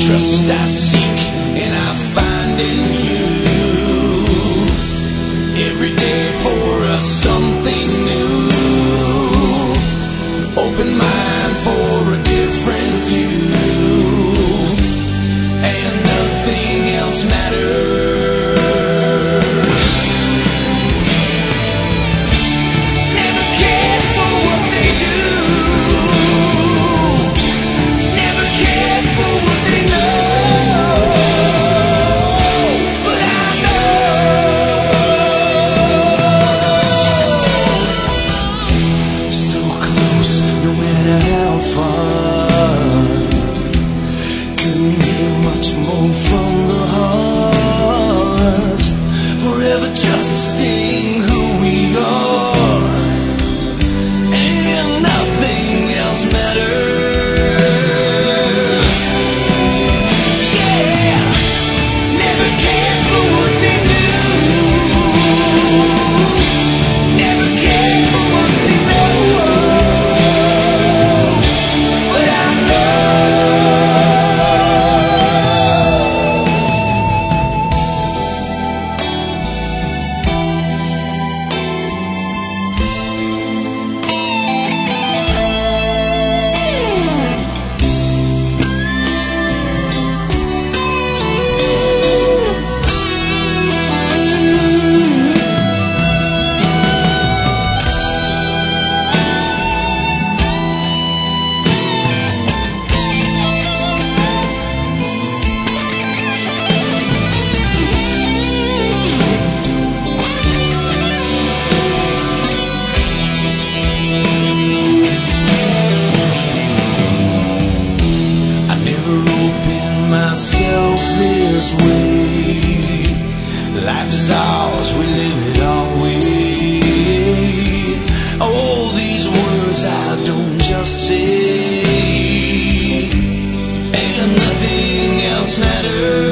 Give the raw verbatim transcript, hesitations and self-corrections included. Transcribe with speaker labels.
Speaker 1: trust I seek and I find in you. Every day for us something new. Open mind for a different view, and nothing else matters. Never cared for what they do, never cared for what they know, but I know. So close, no matter how far. Couldn't hear much more from the heart. Forever trusting who we are, and nothing else matters. Yeah, never cared for what they do, never cared for what they know, but I know. I never opened myself this way. Life is ours, we live it our way. All these words I don't just say, and nothing else matters.